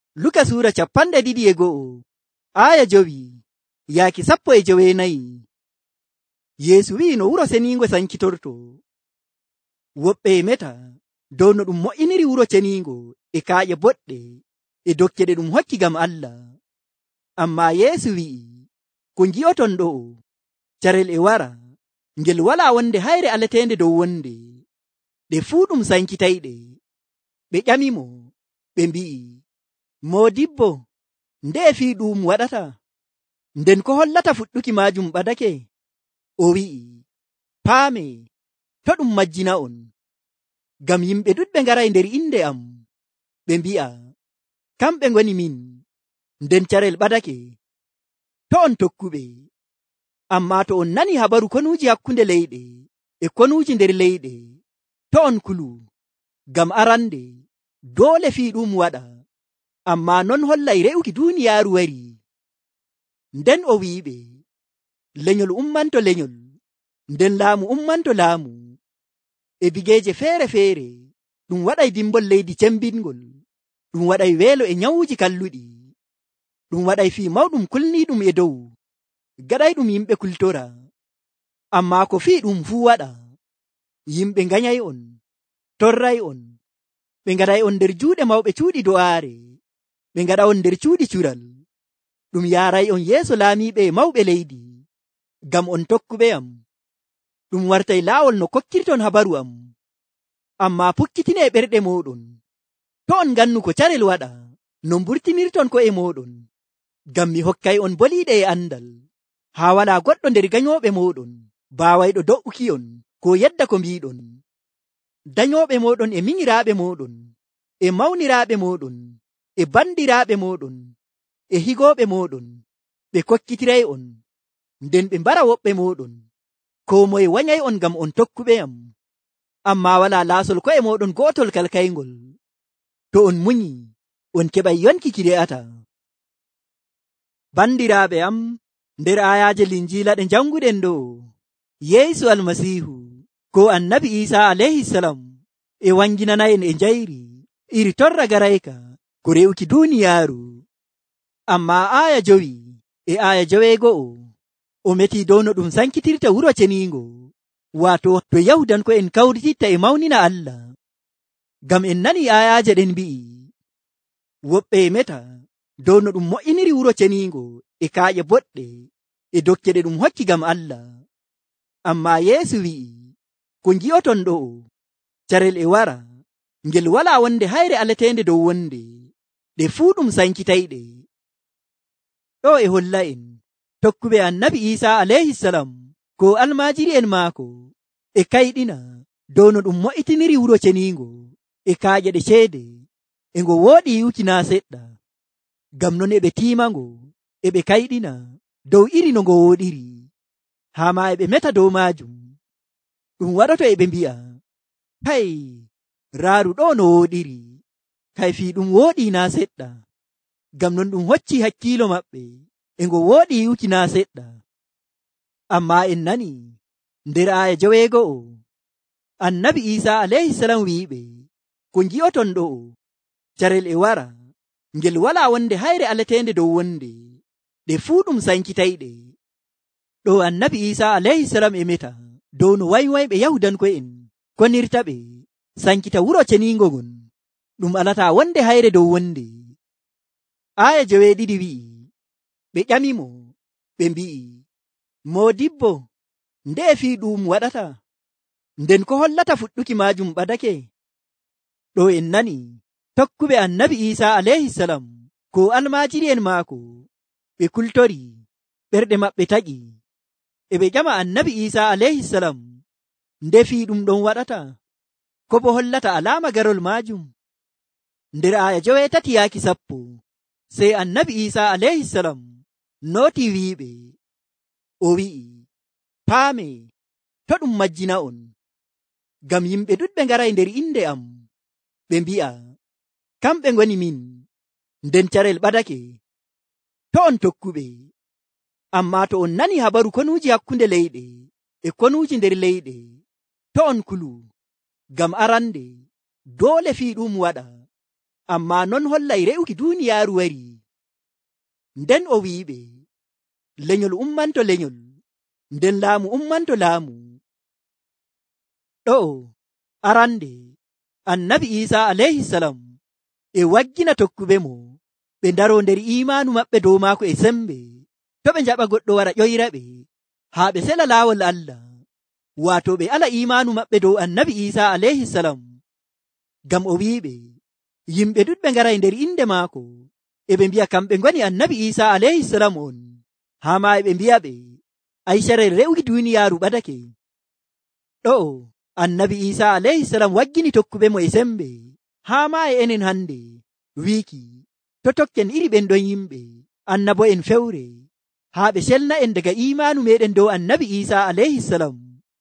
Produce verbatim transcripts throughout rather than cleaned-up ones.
Luka Sura capanɗe ɗiɗi e go'o aya jowi yaaki sappo e jowenayi. Yeesu wi'i no wuro seningo sankitorto. Woɓɓe e meta dow no ɗum mo'iniri wuro ceningo e kaaƴe boɗɗe e dokke ɗe ɗum hokki gam Allah. Amma Yeesu wi'i, ko ngi'oton ɗo carel e wara ngel wala wonde hayre aletende dow wonde, ɗe fuu ɗum sankitayɗe. Ɓe ƴamimo ɓe mbi'i, Modibbo, nde fii ɗum waɗata? Nden ko hollata fuɗɗuki majum ɓadake? O wi'i, paame, to ɗum majjina on, gam yimɓe ɗuɗɓe ngaray nder inde am, ɓe mbi'a, kamɓe ngoni min, nden carel ɓadake. To on tokkuɓe, amma to on nani habaru konuuji hakkunde leyɗe e konuuji nder leyɗe, to on kulu, gam arande doole fii ɗum waɗa, amma non hollay re'uki duniyaaru wari. Nden o wi'iɓe, lenyol ummanto lenyol, nden laamu ummanto laamu, e bigeeje feere feere ɗum waɗay dimbol leydi cembingol, ɗum waɗay weelo e nyawuji kalluɗi, ɗum waɗay fii mawɗum kulniɗum e dow, gaɗay ɗum yimɓe kultora. Amma ko fii ɗum fuu waɗa, yimɓe nganyay on, torray on, ɓe ngaɗay on nder juuɗe mawɓe cuuɗi do'aare, ɓe ngaɗa on nder cuuɗi cural, ɗum yaaray on yeeso laamiɓe e mawɓe leydi, gam on tokkuɓe am. Ɗum wartay laawol no kokkirton habaru am, amma pukkitine ɓerɗe moɗon, to on gannu ko carel waɗa, no mburtinirton ko e moɗon, gam mi hokkay on boliɗe e andal, haa wala goɗɗo nder ganyoɓe moɗon baawayɗo do'ukiyon ko yedda ko mbiɗon. Dayoɓe moɗon e minyiraaɓe moɗon, e mawniraaɓe moɗon, e bandiraaɓe moɗon, e higoɓe moɗon, ɓe kokkitiray on, nden ɓe mbara woɓɓe moɗon, ko moye wanyay on gam on tokkuɓe am. Amma wala laasol ko e moɗon gotol kalkaygol. To on munyi, on keɓay yonki ki re'ata. Bandiraaɓe am, nder ayaje linjila ɗe janguɗen ɗo, Yeesu almasihu ko annabi Isa alayhi salam e wanginanayen e njayri iri torra garayka ko re'uki duniyaaru. Amma aya jowi e aya joweego'o o meti dow no ɗum sankitirta wuro ceningo, wato to yahudanko en kawrititta e mawnina Allah. Gam en nani ayaje ɗen mbi'i, woɓɓe e meta dow no ɗum mo'iniri wuro ceningo e kaaƴe boɗɗe e dokke ɗe ɗum hokki gam Allah. Amma Yeesu wi'i, ko ngi'oton ɗo carel e wara ngel wala wonde hayre aletende dow wonde, ɗe fuu ɗum sankitayɗe. Ɗo e holla en tokkuɓe annabi Isa alayhi salam ko almajiri en maako e kayɗina dow no ɗum mo'itiniri wuro ceningo e kaaƴe ɗe ceede e ngo wooɗi yiwki na seɗɗa, gam non eɓe tiimango eɓe kayɗina dow iri no ngo wooɗiri, haa ma eɓe meta dow majum. Ɗum waɗoto eɓe mbi'a, hay raaru ɗo no wooɗiri, kay fii ɗum wooɗi na seɗɗa, gam non ɗum hocci hakkiilo maɓɓe e ngo wooɗi yiwki na seɗɗa. Amma en nani nder aya joweego'o annabi Isa alayhi salam wi'iɓe, ko ngi'oton ɗo carel e wara ngel wala wonde hayre aletende dow wonde, ɗe fuu ɗum sankitayɗe. Ɗo annabi Isa alayhi salam e meta dow no waywayɓe yahudanko en konirta ɓe sankita wuro ceningo ngon, ɗum alata wonde hayre dow wonde. Aya joweeɗiɗi wi'i, ɓe ƴamimo ɓe mbi'i, Modibbo, nde fii ɗum waɗata? Nden ko hollata fuɗɗuki majum ɓadake? Ɗo en nani tokkuɓe annabi Isa alayhi salam ko almajiri en maako ɓe kultori, ɓerɗe maɓɓe taƴi, e ɓe ƴama annabi Isa alayhi salam nde fii ɗum ɗon waɗata, ko bo hollata alama garol majum. Nder aya joweetati yaaki sappo sey annabi Isa alayhi salam nooti wi'iɓe, o wi'i, paame, to ɗum majjina on, gam yimɓe ɗuɗɓe ngaray nder inde am, ɓe mbi'a, kamɓe ngoni min, nden carel ɓadake. To on tokkuɓe, amma to on nani habaru konuuji hakkunde leyɗe e konuuji nder leyɗe, to on kulu, gam arande doole fii ɗum waɗa, Ammaa non hollay re'uki duuniyaaru wari. Nden o wi'iɓe, lenyol ummanto lenyol, nden laamu ummanto laamu. Ɗo arande annabi Isa alayhi salam e waggina tokkuɓe mo ɓe ndaro nder imanu maɓɓe dow maako e sembe, to ɓe jaɓa goɗɗo wara ƴoyra ɓe haa ɓe sela laawol Allah, wato ɓe ala imanu maɓɓe dow annabi Isa alayhi salam. Gam o wi'iɓe yimɓe ɗuɗɓe ngaray nder inde maako e ɓe mbi'a kamɓe ngoni annabi Isa alayhi salam on, haa ma e ɓe mbi'a ɓe ay carel re'uki duniyaaru ɓadake. Ɗo annabi Isa alayhi salam waggini tokkuɓe mo e sembe, haa ma e enen hande wiiki to tokken iri ɓen ɗon yimɓe annabo en fewre haa ɓe selna en daga imanu meɗen dow annabi Isa alayhi salam.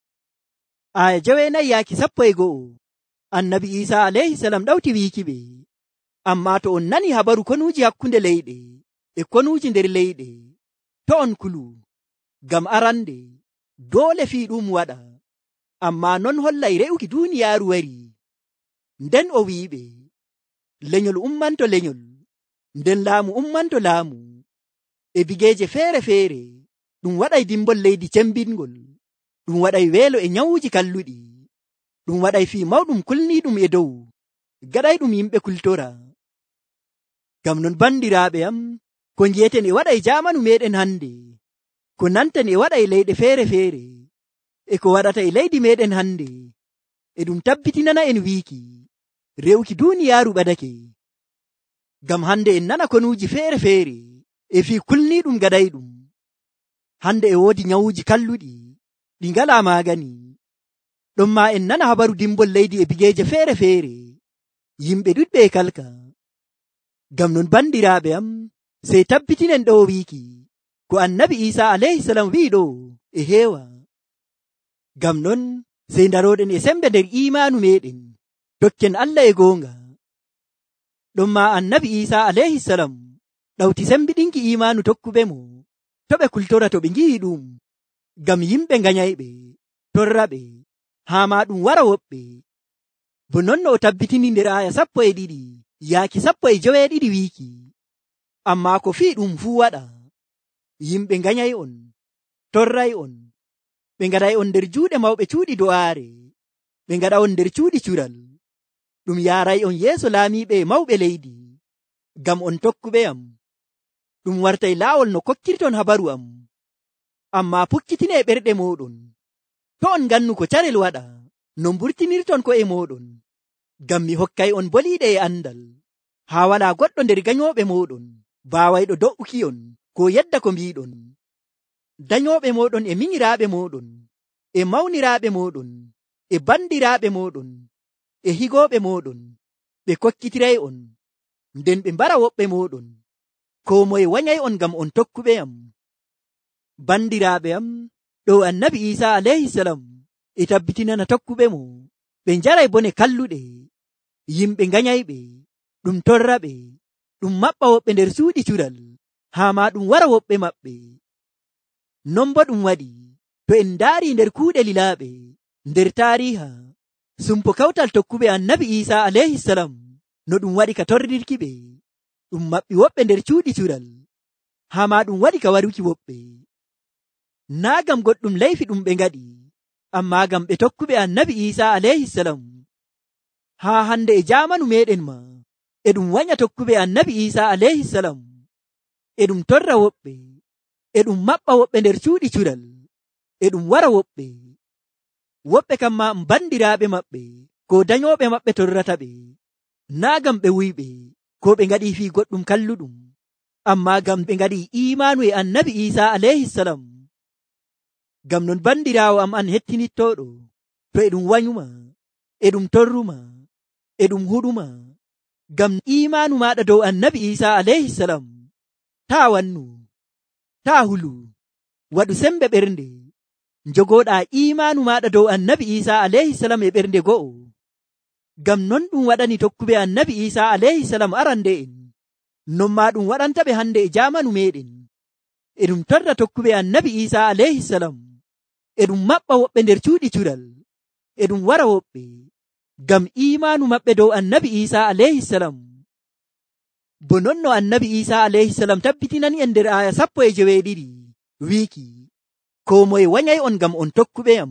Aya jewenayi yaaki sappo e go'o annabi Isa alayhi salam ɗawti wiiki ɓe, amma to on nani habaru konuuji hakkunde leyɗe e konuuji nder leyɗe, to on kulu, gam arande doole fii ɗum waɗa, amma non hollay re'uki duuniyaaru wari. Nden o wi'iɓe lenyol ummanto lenyol, nden laamu ummanto laamu. E bigeeje feere feere ɗum waɗay dimbol leydi cembingol, ɗum waɗay weelo e nyawuji kalluɗi, ɗum waɗay fii mawɗum kulniɗum e dow, gaɗay ɗum yimɓe kultora. Gam non bandiraaɓe am, ko njiyeten e waɗay jamanu meɗen hande, ko nanten e waɗay leyɗe feere feere, e ko waɗata e leydi meɗen hande, e ɗum tabbitinana en wiiki rewki duniyaaru ɓadake. Gam hande en nana konuuji feere feere e fii kulniɗum gaɗay ɗum. Hande e woodi nyawuji kalluɗi ɗi ngala magani, ɗon ma en nana habaru dimbol leydi e bigeeje feere feere, yimɓe ɗuɗɓe e kalka. Gam non bandiraaɓe am, sey tabbitinen ɗo wiiki ko annabi Isa alayhi salam wi'i ɗo e heewa. Gam non sey daroɗen e sembe nder imanu meɗen, dokken Allah e goonga. Ɗon ma annabi Isa alayhi salam ɗawti sembiɗinki imanu tokkuɓe mo, to ɓe kultora to ɓe ngi'i ɗum, gam yimɓe nganyayɓe torraɓe, haa ma ɗum wara woɓɓe. Bo non no o tabbitini nder aya sappo e ɗiɗi yaaki sappo e joweeɗiɗi wiiki, amma ko fii ɗum fuu waɗa, yimɓe nganyay on, torray on, ɓe ngaɗay on nder juuɗe mawɓe cuuɗi do'aare, ɓe ngaɗa on nder cuuɗi cural, ɗum yaaray on yeeso laamiiɓe e mawɓe leydi, gam on tokkuɓe am. Ɗum wartay laawol no kokkirton habaru am, amma pukkitine ɓerɗe moɗon, to on gannu ko carel waɗa, no mburtinirton ko e moɗon, gam mi hokkay on boliɗe e andal, haa wala goɗɗo nder ganyoɓe moɗon baawayɗo do'uki on ko yedda ko mbiɗon. Dayoɓe moɗon e miñiraaɓe moɗon, e mawniraaɓe moɗon, e bandiraaɓe moɗon, e higoɓe moɗon, ɓe kokkitiray on, nden ɓe mbara woɓɓe moɗon, ko moye wanyay on gam on tokkuɓe am. Bandiraaɓe am, ɗo annabi Isa alayhi salam e tabbitinana tokkuɓe mo ɓe njaray bone kalluɗe, yimɓe nganyayɓe, ɗum torraɓe, ɗum maɓɓa woɓɓe nder suuɗi cural, haa ma ɗum wara woɓɓe maɓɓe. Non bo ɗum waɗi to en ndaari nder kuuɗe lilaaɓe nder taariha sumpo kawtal tokkuɓe annabi Isa alayhi salam, no ɗum waɗi ka torrirki ɓe, ɗum maɓɓi woɓɓe nder cuuɗi cural, haa ma ɗum waɗi ka waruki woɓɓe. Naa gam goɗɗum laifi ɗum ɓe ngaɗi, amma gam ɓe tokkuɓe annabi Isa alayhi salam. Haa hande e jamanu meɗen ma e ɗum wanya tokkuɓe annabi Isa alayhi salam, e ɗum torra woɓɓe, e ɗum maɓɓa woɓɓe nder cuuɗi cural, e ɗum wara woɓɓe. Woɓɓe kam ma bandiraaɓe maɓɓe ko dayoɓe maɓɓe torrata ɓe, naa gam ɓe wuyɓe ko ɓe ngaɗi fii goɗɗum kalluɗum, amma gam ɓe ngaɗi imanu e annabi Isa alayhi salam. Gam non bandirawo am an hettinittoɗo, to e ɗum wanyuma, e ɗum torruma, e ɗum huɗuma, gam imanu maɗa dow annabi Isa alayhi salam, ta wannu, ta hulu, waɗu sembe ɓernde, jogoɗa imanu maɗa dow annabi Isa alayhi salam e ɓernde go'o. Gam non ɗum waɗani tokkuɓe annabi Isa alayhi salam arande en, non ma ɗum waɗantaɓe hande e jamanu meɗen, e ɗum torra tokkuɓe annabi Isa alayhi salam, e ɗum maɓɓa woɓɓe nder cuuɗi cural, e ɗum wara woɓɓe, gam imanu maɓɓe dow annabi Isa alayhi salam bononno annabi Isa alayhi salam tabbitinani en nder aya sappo e jeweeɗiɗi wiiki ko moye wanyay on ngam on tokkuɓe am.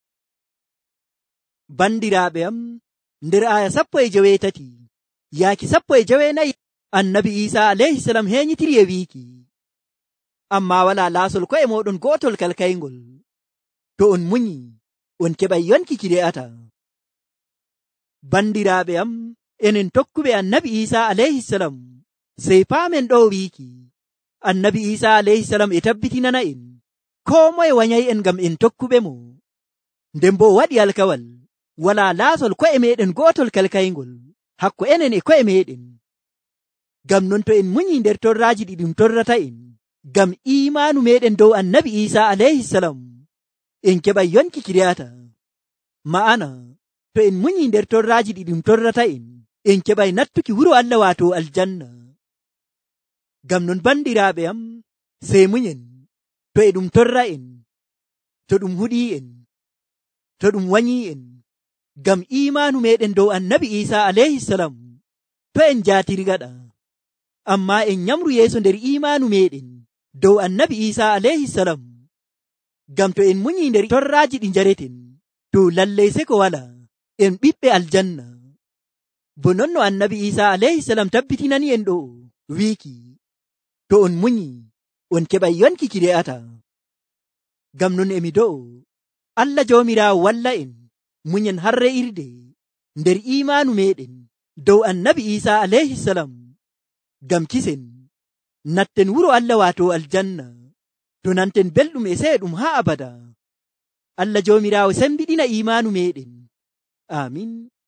Bandiraaɓe am, nder aya sappo e jeweetati yaaki sappo e jeweenayi annabi Isa alayhi salam heñitiri e wiiki amma wala laasol ko'e moɗon gotol kalkayngol, to on munyi on keɓay yonki ki re'ata. Bandiraaɓe am, enen tokkuɓe annabi Isa alayhi salam sey paamen ɗo wiiki annabi Isa alayhi salam e tabbitinana en ko moye wanyay en ngam en tokkuɓe mo, nden bo waɗi alkawal wala laasol ko'e meɗen gotol kalkayngol hakko enen e ko'e meɗen. Gam non to en munyi nder torraji ɗi ɗum torrata en gam imanu meɗen dow annabi Isa alayhi salam, en keɓay yonki ki re'ata. Ma'ana to en munyi nder torraji ɗi ɗum torrata en en keɓay nattuki wuro Allah wato aljanna. Gam non bandiraaɓe am, sey munyen to e ɗum torra en, to ɗum huɗi en, to ɗum wanyi en gam imanu meɗen dow annabi Isa alayhi salam, to en jatiri gaɗa amma en nyamru yeso nder imanu meɗen dow annabi Isa alayhi salam. Gam to en munyi nder torraji ɗi jareten to lallai se ko wala en ɓiɓɓe aljanna. Bo nonno annabi Isa alayhi salam tabbitinani en ɗo wiiki to on munyi on keɓay yonki ki re'ata. Gam non emi do'o Allah jomirawo walla en munyen harre irde nder imanu meɗen dow annabi Isa alayhi salam, gam kisen natten wuro Allah wato aljanna to nanten belɗum e seeɗum ha abada. Allah jomirawo sembiɗina imanu meɗen. Amin.